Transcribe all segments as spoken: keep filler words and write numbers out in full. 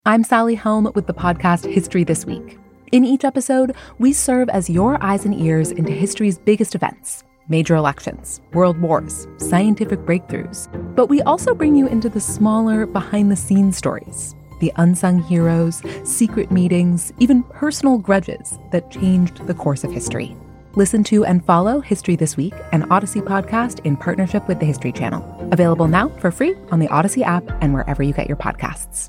I'm Sally Helm with the podcast History This Week. In each episode, we serve as your eyes and ears into history's biggest events, major elections, world wars, scientific breakthroughs. But we also bring you into the smaller, behind-the-scenes stories, the unsung heroes, secret meetings, even personal grudges that changed the course of history. Listen to and follow History This Week, an Odyssey podcast in partnership with the History Channel. Available now for free on the Odyssey app and wherever you get your podcasts.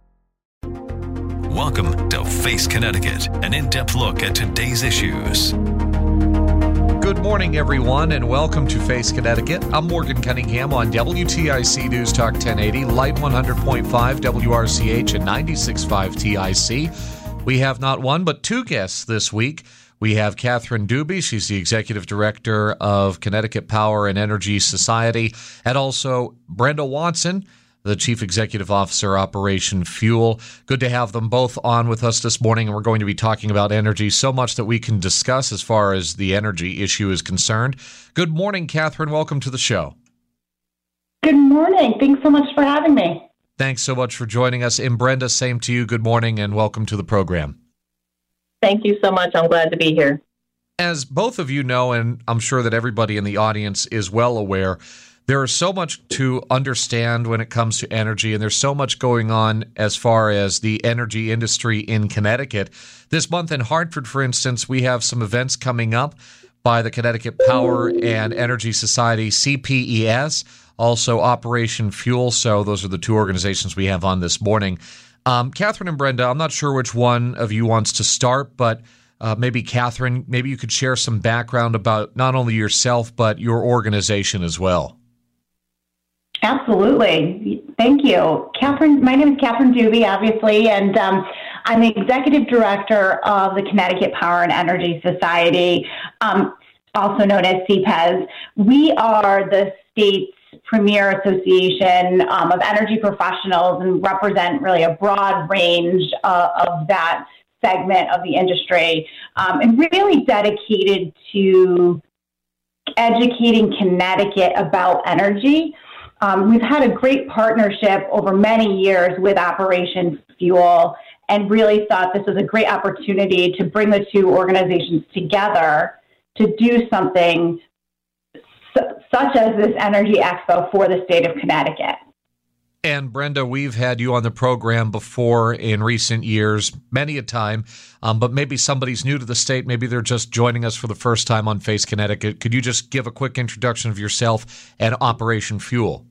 Welcome to Face Connecticut, an in-depth look at today's issues. Good morning, everyone, and welcome to Face Connecticut. I'm Morgan Cunningham on W T I C News Talk ten eighty, Light one hundred point five W R C H, and ninety-six point five T I C. We have not one, but two guests this week. We have Catherine Dubie. She's the Executive Director of Connecticut Power and Energy Society, and also Brenda Watson, the Chief Executive Officer, Operation Fuel. Good to have them both on with us this morning, and we're going to be talking about energy, so much that we can discuss as far as the energy issue is concerned. Good morning, Catherine. Welcome to the show. Good morning. Thanks so much for having me. Thanks so much for joining us. And Brenda, same to you. Good morning and welcome to the program. Thank you so much. I'm glad to be here. As both of you know, and I'm sure that everybody in the audience is well aware, there is so much to understand when it comes to energy, and there's so much going on as far as the energy industry in Connecticut. This month in Hartford, for instance, we have some events coming up by the Connecticut Power and Energy Society, C P E S, also Operation Fuel. So those are the two organizations we have on this morning. Um, Catherine and Brenda, I'm not sure which one of you wants to start, but uh, maybe Catherine, maybe you could share some background about not only yourself, but your organization as well. Absolutely. Thank you. Catherine, my name is Catherine Dubie, obviously, and um, I'm the Executive Director of the Connecticut Power and Energy Society, um, also known as C P E S. We are the state's premier association um, of energy professionals and represent really a broad range uh, of that segment of the industry, um, and really dedicated to educating Connecticut about energy. Um, we've had a great partnership over many years with Operation Fuel and really thought this was a great opportunity to bring the two organizations together to do something such as this Energy Expo for the state of Connecticut. And Brenda, we've had you on the program before in recent years, many a time, um, but maybe somebody's new to the state. Maybe they're just joining us for the first time on Face Connecticut. Could you just give a quick introduction of yourself and Operation Fuel?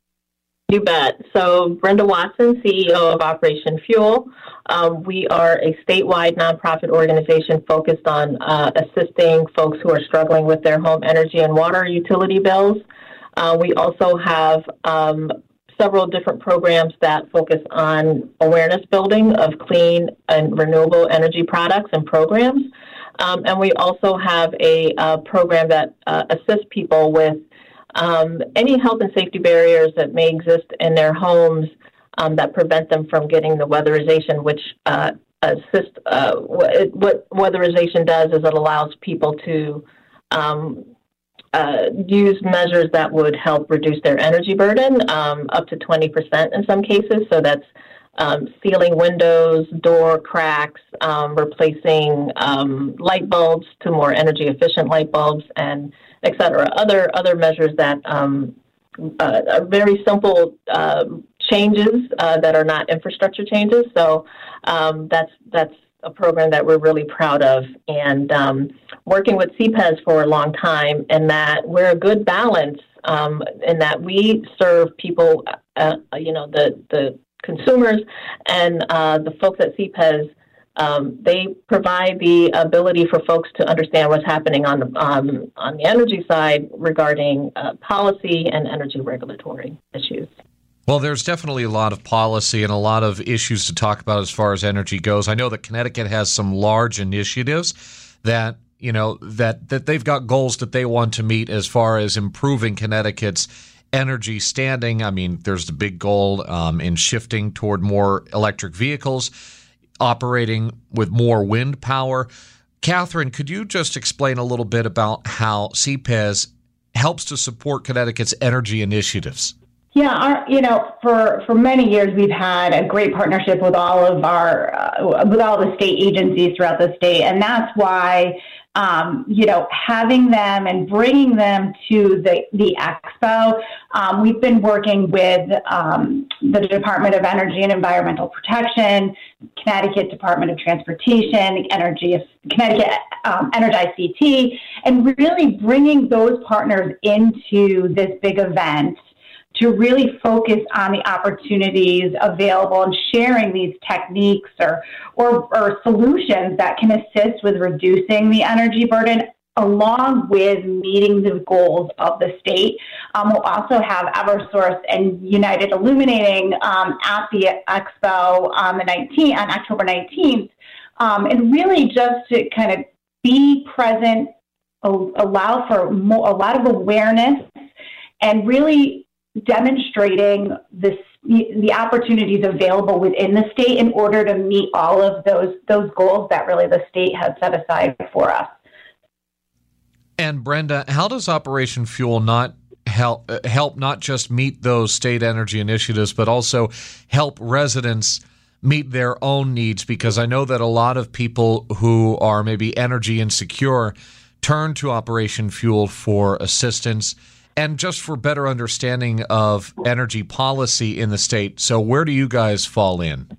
You bet. So Brenda Watson, C E O of Operation Fuel. Um, we are a statewide nonprofit organization focused on uh, assisting folks who are struggling with their home energy and water utility bills. Uh, we also have um, several different programs that focus on awareness building of clean and renewable energy products and programs. Um, and we also have a, a program that uh, assists people with Um, any health and safety barriers that may exist in their homes um, that prevent them from getting the weatherization, which uh, assist, uh, what, what weatherization does is it allows people to um, uh, use measures that would help reduce their energy burden um, up to twenty percent in some cases. So that's um, sealing windows, door cracks, um, replacing um, light bulbs to more energy efficient light bulbs, and et cetera. Other other measures that um, uh, are very simple uh, changes uh, that are not infrastructure changes. So um, that's that's a program that we're really proud of, and um, working with C P E S for a long time, and that we're a good balance um, in that we serve people, uh, you know, the the consumers and uh, the folks at C P E S. Um, they provide the ability for folks to understand what's happening on the um, on the energy side regarding uh, policy and energy regulatory issues. Well, there's definitely a lot of policy and a lot of issues to talk about as far as energy goes. I know that Connecticut has some large initiatives that, you know, that, that they've got goals that they want to meet as far as improving Connecticut's energy standing. I mean, there's the big goal um, in shifting toward more electric vehicles, operating with more wind power. Catherine, could you just explain a little bit about how C P E S helps to support Connecticut's energy initiatives? Yeah, our, you know, for, for many years we've had a great partnership with all of our uh, with all the state agencies throughout the state, and that's why um, you know having them and bringing them to the the expo. Um, we've been working with um, the Department of Energy and Environmental Protection, Connecticut Department of Transportation, Energy Connecticut um, Energize C T, and really bringing those partners into this big event to really focus on the opportunities available and sharing these techniques or, or, or solutions that can assist with reducing the energy burden along with meeting the goals of the state. Um, we'll also have Eversource and United Illuminating um, at the expo on the nineteenth, on October nineteenth, um, and really just to kind of be present, allow for more, a lot of awareness, and really demonstrating this, the opportunities available within the state in order to meet all of those those goals that really the state has set aside for us. And Brenda, how does Operation Fuel not help help not just meet those state energy initiatives, but also help residents meet their own needs? Because I know that a lot of people who are maybe energy insecure turn to Operation Fuel for assistance and just for better understanding of energy policy in the state. So where do you guys fall in?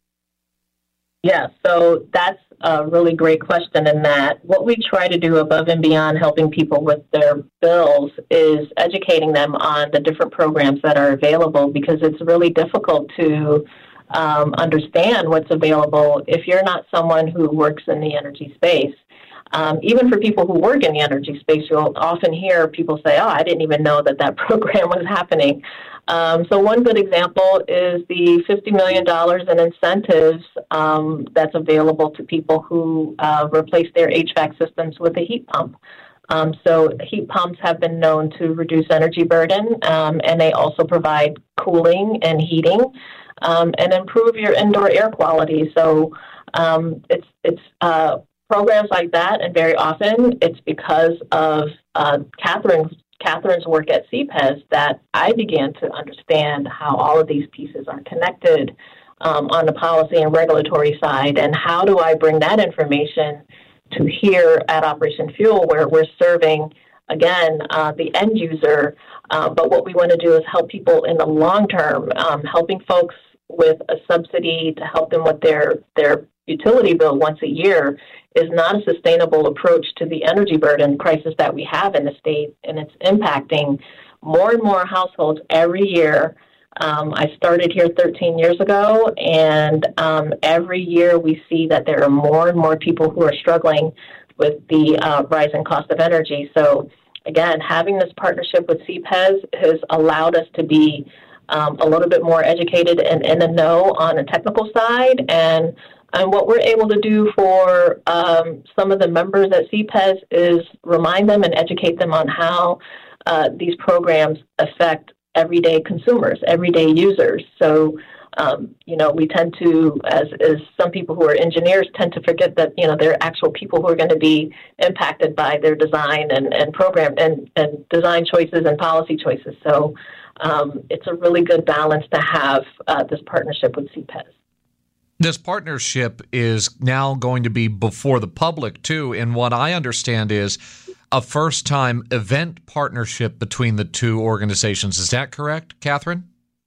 Yeah, so that's a really great question in that what we try to do above and beyond helping people with their bills is educating them on the different programs that are available, because it's really difficult to um, understand what's available if you're not someone who works in the energy space. Um, even for people who work in the energy space, you'll often hear people say, oh, I didn't even know that that program was happening. Um, so one good example is the fifty million dollars in incentives um, that's available to people who uh, replace their H V A C systems with a heat pump. Um, so heat pumps have been known to reduce energy burden, um, and they also provide cooling and heating um, and improve your indoor air quality. So um, it's it's uh, programs like that, and very often it's because of uh, Catherine's, Catherine's work at C P E S that I began to understand how all of these pieces are connected um, on the policy and regulatory side, and how do I bring that information to here at Operation Fuel, where we're serving, again, uh, the end user, uh, but what we want to do is help people in the long term, um, helping folks with a subsidy to help them with their, their utility bill once a year is not a sustainable approach to the energy burden crisis that we have in the state, and it's impacting more and more households every year. Um, I started here thirteen years ago, and um, every year we see that there are more and more people who are struggling with the uh, rising cost of energy. So, again, having this partnership with C P E S has allowed us to be um, a little bit more educated and in the know on the technical side, and And what we're able to do for um, some of the members at C P E S is remind them and educate them on how uh, these programs affect everyday consumers, everyday users. So, um, you know, we tend to, as, as some people who are engineers tend to forget that, you know, there are actual people who are going to be impacted by their design and, and program and, and design choices and policy choices. So um, it's a really good balance to have uh, this partnership with C P E S. This partnership is now going to be before the public, too, and what I understand is a first-time event partnership between the two organizations. Is that correct, Catherine?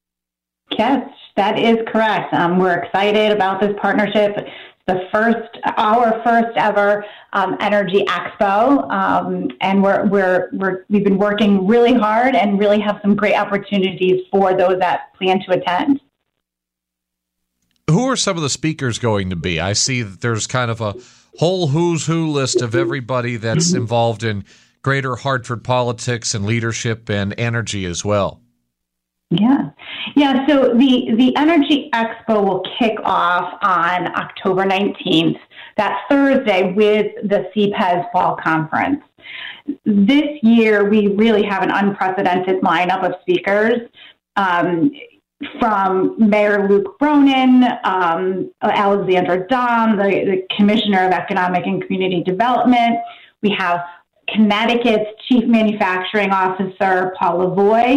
Yes, that is correct. Um, we're excited about this partnership. It's the first, our first ever um, Energy Expo, um, and we're, we're, we're, we've been working really hard and really have some great opportunities for those that plan to attend. Who are some of the speakers going to be? I see that there's kind of a whole who's who list of everybody that's involved in greater Hartford politics and leadership and energy as well. Yeah. Yeah, so the, the Energy Expo will kick off on October nineteenth, that Thursday, with the C P E S Fall Conference. This year, we really have an unprecedented lineup of speakers. Um, from Mayor Luke Bronin, um, Alexandra Dom, the, the Commissioner of Economic and Community Development. We have Connecticut's Chief Manufacturing Officer, Paul Lavoie.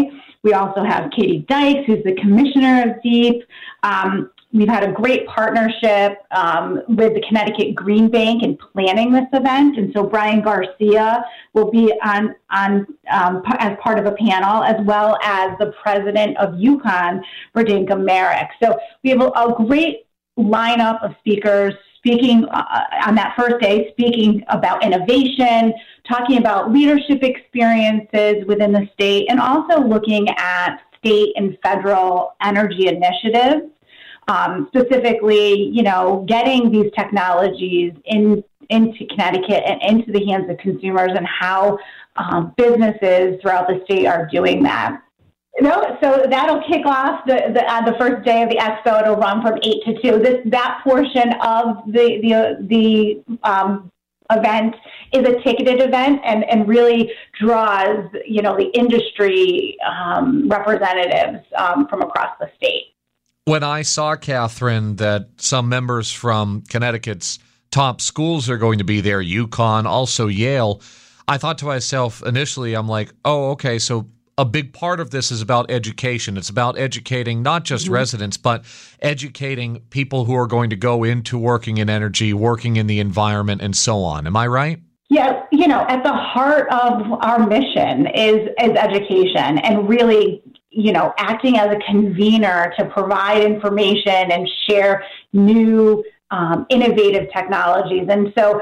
We also have Katie Dykes, who's the commissioner of DEEP. Um, we've had a great partnership um, with the Connecticut Green Bank in planning this event. And so Brian Garcia will be on, on um, as part of a panel, as well as the president of UConn, Verdinka Merrick. So we have a, a great lineup of speakers speaking uh, on that first day, speaking about innovation, talking about leadership experiences within the state, and also looking at state and federal energy initiatives, um, specifically, you know, getting these technologies in, into Connecticut and into the hands of consumers, and how um, businesses throughout the state are doing that. No, so that'll kick off the the, uh, the first day of the expo. It'll run from eight to two. This that portion of the the uh, the um, event is a ticketed event, and, and really draws you know the industry um, representatives um, from across the state. When I saw, Catherine, that some members from Connecticut's top schools are going to be there, UConn, also Yale, I thought to myself initially, I'm like, oh, okay, so a big part of this is about education. It's about educating not just mm-hmm. residents, but educating people who are going to go into working in energy, working in the environment, and so on. Am I right? Yeah, you know, at the heart of our mission is, is education, and really, you know, acting as a convener to provide information and share new um, innovative technologies. And so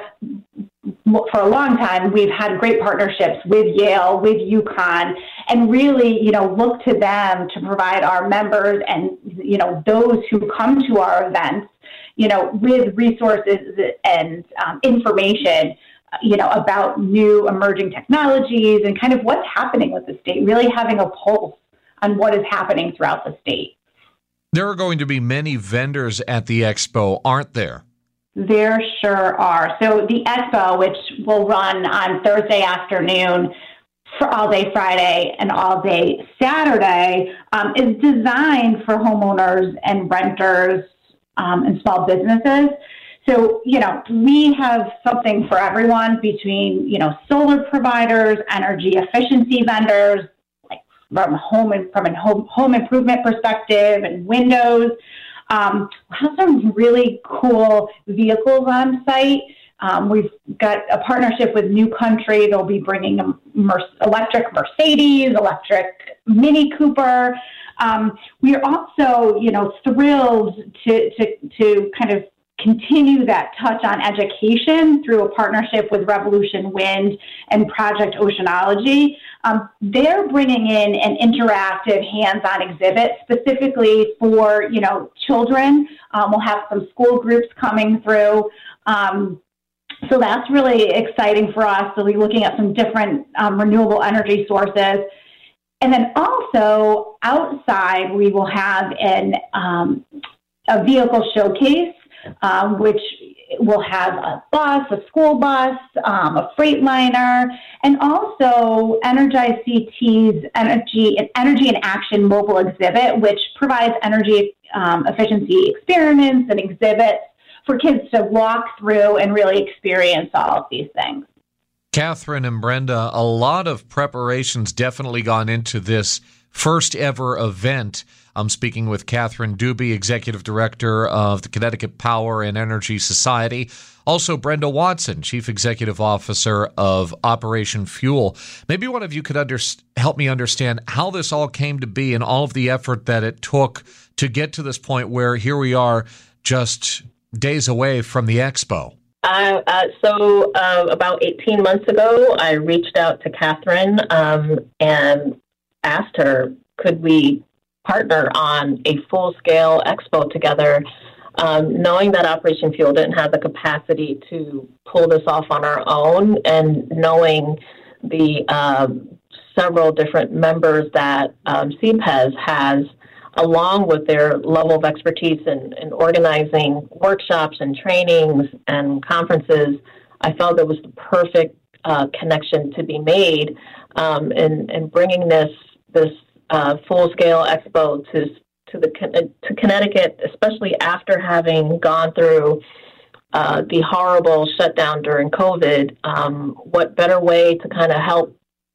for a long time, we've had great partnerships with Yale, with UConn, and really, you know, look to them to provide our members and, you know, those who come to our events, you know, with resources and um, information, you know, about new emerging technologies and kind of what's happening with the state, really having a pulse on what is happening throughout the state. There are going to be many vendors at the expo, aren't there? There sure are. So the expo, which will run on Thursday afternoon for all day Friday and all day Saturday, um, is designed for homeowners and renters um, and small businesses. So, you know, we have something for everyone between, you know, solar providers, energy efficiency vendors, like from home and from a home, home improvement perspective, and windows. Um, we have some really cool vehicles on site. Um, we've got a partnership with New Country. They'll be bringing a mer- electric Mercedes, electric Mini Cooper. Um, we are also, you know, thrilled to, to, to kind of continue that touch on education through a partnership with Revolution Wind and Project Oceanology. Um, they're bringing in an interactive hands-on exhibit specifically for, you know, children. Um, we'll have some school groups coming through. Um, so that's really exciting for us. So we're looking at some different um, renewable energy sources. And then also outside, we will have an um, a vehicle showcase, Um, which will have a bus, a school bus, um, a Freightliner, and also Energize C T's Energy Energy in Action mobile exhibit, which provides energy um, efficiency experiments and exhibits for kids to walk through and really experience all of these things. Catherine and Brenda, a lot of preparations definitely gone into this first ever event. I'm speaking with Catherine Dubie, Executive Director of the Connecticut Power and Energy Society. Also, Brenda Watson, Chief Executive Officer of Operation Fuel. Maybe one of you could under- help me understand how this all came to be and all of the effort that it took to get to this point where here we are just days away from the expo. Uh, uh, so uh, about eighteen months ago, I reached out to Catherine um, and asked her, could we partner on a full-scale expo together, um, knowing that Operation Fuel didn't have the capacity to pull this off on our own, and knowing the um, several different members that um, C P E S has, along with their level of expertise in, in organizing workshops and trainings and conferences, I felt it was the perfect uh, connection to be made um, in, in bringing this this uh, full-scale expo to to the to Connecticut, especially after having gone through uh, the horrible shutdown during COVID. Um, what better way to kind of help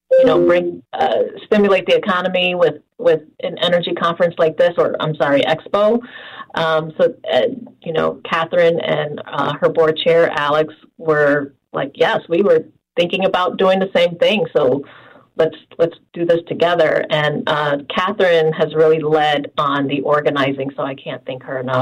you know, bring uh, stimulate the economy with with an energy conference like this, or I'm sorry, expo. Um, so, uh, you know, Catherine and uh, her board chair, Alex, were like, yes, we were thinking about doing the same thing. So let's let's do this together. And uh, Catherine has really led on the organizing, so I can't thank her enough.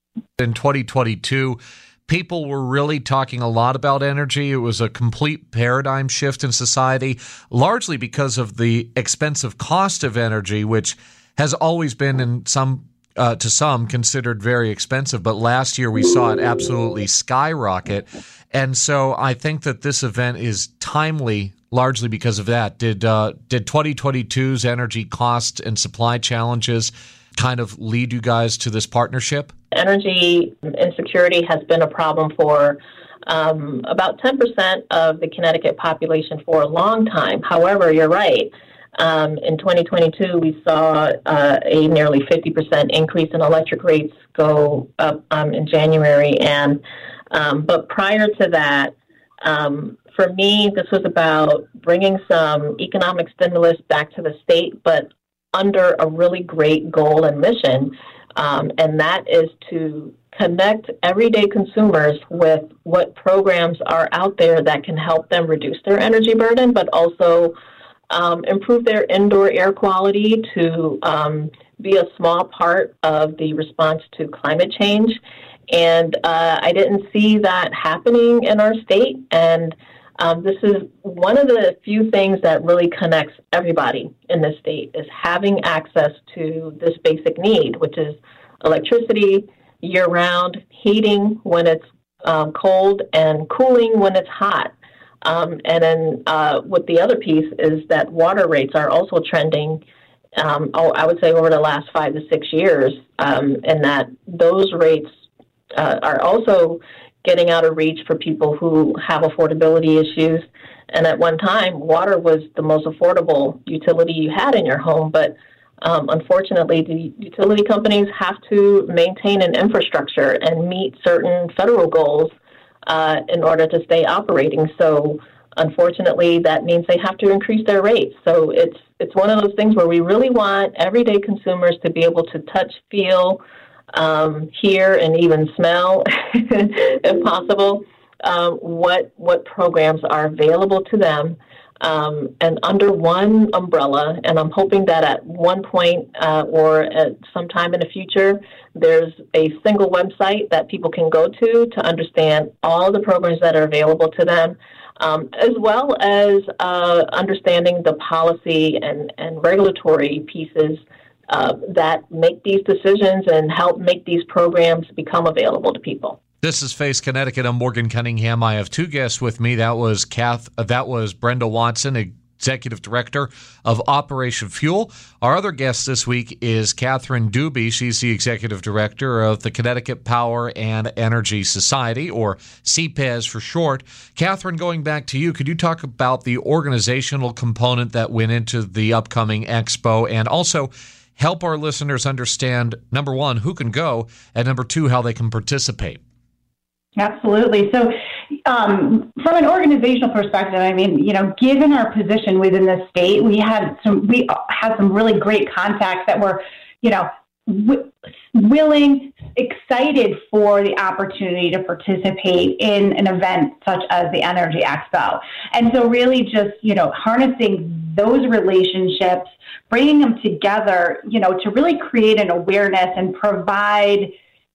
In twenty twenty-two, people were really talking a lot about energy. It was a complete paradigm shift in society, largely because of the expensive cost of energy, which has always been in some uh, to some considered very expensive. But last year we saw it absolutely skyrocket. And so I think that this event is timely largely because of that. Did uh, did twenty twenty-two's energy cost and supply challenges kind of lead you guys to this partnership? Energy insecurity has been a problem for um, about ten percent of the Connecticut population for a long time. However, you're right. Um, in twenty twenty-two, we saw uh, a nearly fifty percent increase in electric rates go up um, in January. And um, but prior to that, um, for me, this was about bringing some economic stimulus back to the state, but under a really great goal and mission. Um, and that is to connect everyday consumers with what programs are out there that can help them reduce their energy burden, but also um, improve their indoor air quality to um, be a small part of the response to climate change. And uh, I didn't see that happening in our state. And um, this is one of the few things that really connects everybody in the state, is having access to this basic need, which is electricity year-round, heating when it's um, cold, and cooling when it's hot. Um, and then uh, what the other piece is that water rates are also trending, um, oh, I would say over the last five to six years, um, and that those rates uh, are also getting out of reach for people who have affordability issues. And at one time, water was the most affordable utility you had in your home, but Um, unfortunately, the utility companies have to maintain an infrastructure and meet certain federal goals uh, in order to stay operating. So, unfortunately, that means they have to increase their rates. So it's it's one of those things where we really want everyday consumers to be able to touch, feel, um, hear, and even smell, if possible, uh, what what programs are available to them. Um, and under one umbrella, and I'm hoping that at one point uh, or at some time in the future, there's a single website that people can go to to understand all the programs that are available to them, um, as well as uh, understanding the policy and, and regulatory pieces uh, that make these decisions and help make these programs become available to people. This is Face Connecticut. I'm Morgan Cunningham. I have two guests with me. That was Kath. Uh, that was Brenda Watson, Executive Director of Operation Fuel. Our other guest this week is Catherine Dubie. She's the Executive Director of the Connecticut Power and Energy Society, or C P E S for short. Catherine, going back to you, could you talk about the organizational component that went into the upcoming expo, and also help our listeners understand, number one, who can go, and number two, how they can participate? Absolutely. So um, from an organizational perspective, I mean, you know, given our position within the state, we had some, we had some really great contacts that were, you know, w- willing, excited for the opportunity to participate in an event such as the Energy Expo. And so really just, you know, harnessing those relationships, bringing them together, you know, to really create an awareness and provide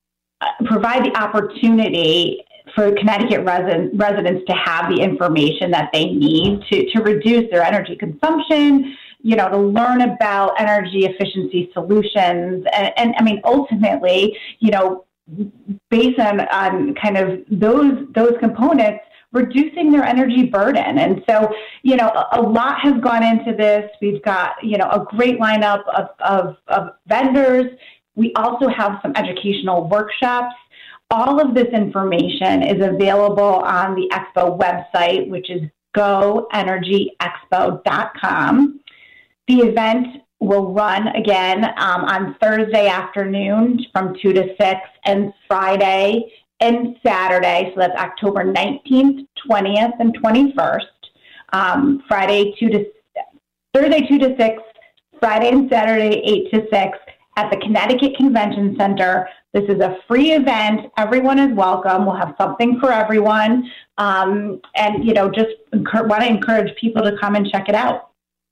provide the opportunity for Connecticut residents, residents to have the information that they need to, to reduce their energy consumption, you know, to learn about energy efficiency solutions. And, and I mean, ultimately, you know, based on, on kind of those, those components, reducing their energy burden. And so, you know, a, a lot has gone into this. We've got, you know, a great lineup of, of, of vendors. We also have some educational workshops. All of this information is available on the Expo website, which is go energy expo dot com. The event will run again um, on Thursday afternoon from two to six, and Friday and Saturday. So that's October nineteenth, twentieth, and twenty-first. Um, Friday two to Thursday two to six, Friday and Saturday eight to six at the Connecticut Convention Center. This is a free event. Everyone is welcome. We'll have something for everyone. Um, and, you know, just enc- want to encourage people to come and check it out.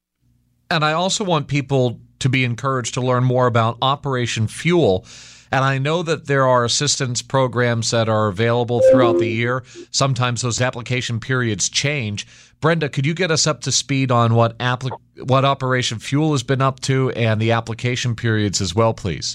And I also want people to be encouraged to learn more about Operation Fuel. And I know that there are assistance programs that are available throughout the year. Sometimes those application periods change. Brenda, could you get us up to speed on what applic- what Operation Fuel has been up to and the application periods as well, please?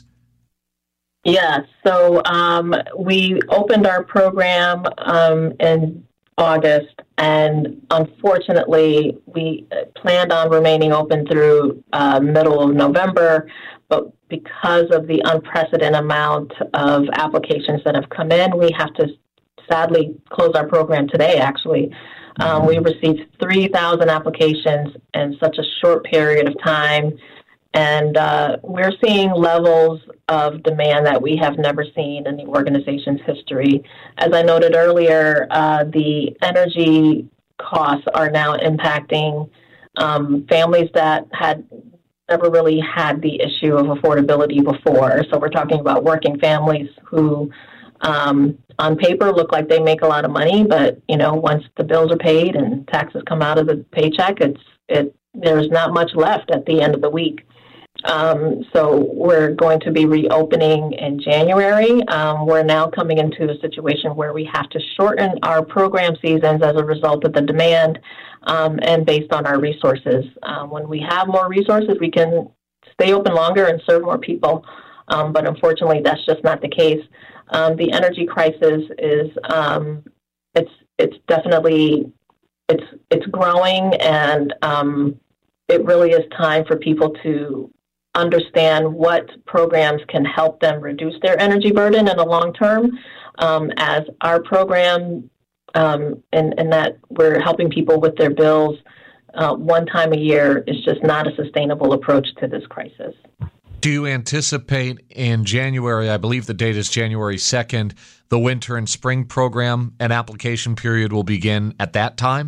Yes. So um, we opened our program um, in August, and unfortunately, we planned on remaining open through uh, middle of November, but because of the unprecedented amount of applications that have come in, we have to sadly close our program today, actually. Um, we received three thousand applications in such a short period of time, and uh, we're seeing levels of demand that we have never seen in the organization's history. As I noted earlier, uh, the energy costs are now impacting um, families that had never really had the issue of affordability before. So we're talking about working families who um, on paper look like they make a lot of money, but you know, once the bills are paid and taxes come out of the paycheck, it's it there's not much left at the end of the week. Um, so we're going to be reopening in January. Um, we're now coming into a situation where we have to shorten our program seasons as a result of the demand um, and based on our resources. Um, when we have more resources, we can stay open longer and serve more people. Um, but unfortunately, that's just not the case. Um, the energy crisis is um, it's it's definitely it's it's growing, and um, it really is time for people to understand what programs can help them reduce their energy burden in the long term. Um, as our program, um, and, and that we're helping people with their bills uh, one time a year is just not a sustainable approach to this crisis. Do you anticipate in January, I believe the date is January second, the winter and spring program and application period will begin at that time?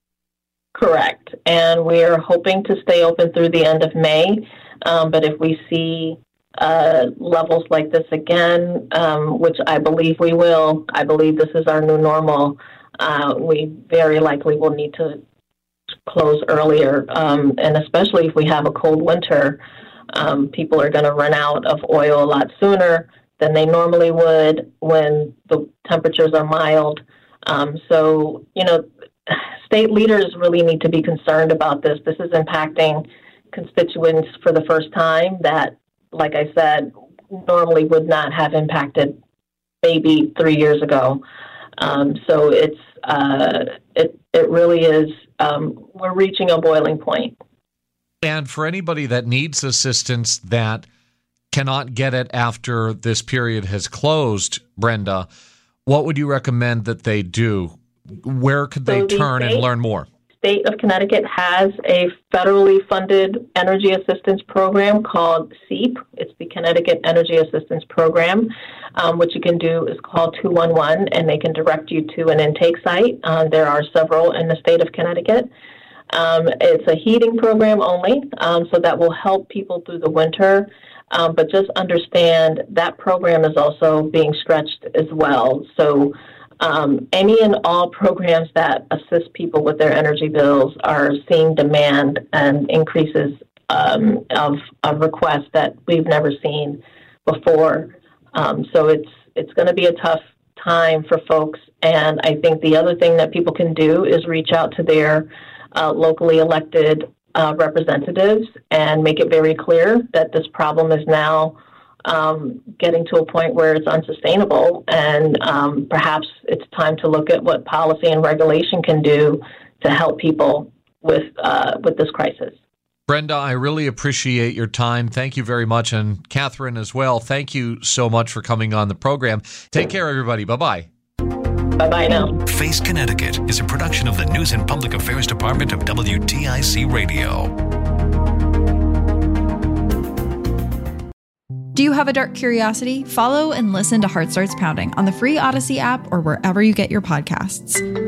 Correct. And we're hoping to stay open through the end of May. Um, but if we see uh, levels like this again, um, which I believe we will, I believe this is our new normal, uh, we very likely will need to close earlier. Um, and especially if we have a cold winter, um, people are going to run out of oil a lot sooner than they normally would when the temperatures are mild. Um, so, you know, state leaders really need to be concerned about this. This is impacting constituents for the first time that, like I said, normally would not have impacted maybe three years ago. Um, so it's uh, it it really is. Um, we're reaching a boiling point. And for anybody that needs assistance that cannot get it after this period has closed, Brenda, what would you recommend that they do? Where could they so the turn state, and learn more? State of Connecticut has a federally funded energy assistance program called SEEP. It's the Connecticut Energy Assistance Program. Um, what you can do is call two one one, and they can direct you to an intake site. Uh, there are several in the state of Connecticut. Um, it's a heating program only, um, so that will help people through the winter. Um, but just understand that program is also being stretched as well. So Um, any and all programs that assist people with their energy bills are seeing demand and increases um, of, of requests that we've never seen before. Um, so it's it's going to be a tough time for folks. And I think the other thing that people can do is reach out to their uh, locally elected uh, representatives and make it very clear that this problem is now Um, getting to a point where it's unsustainable, and um, perhaps it's time to look at what policy and regulation can do to help people with uh, with this crisis. Brenda, I really appreciate your time. Thank you very much. And Catherine as well. Thank you so much for coming on the program. Take care, everybody. Bye-bye. Bye-bye now. Face Connecticut is a production of the News and Public Affairs Department of W T I C Radio. Do you have a dark curiosity? Follow and listen to Heart Starts Pounding on the free Odyssey app or wherever you get your podcasts.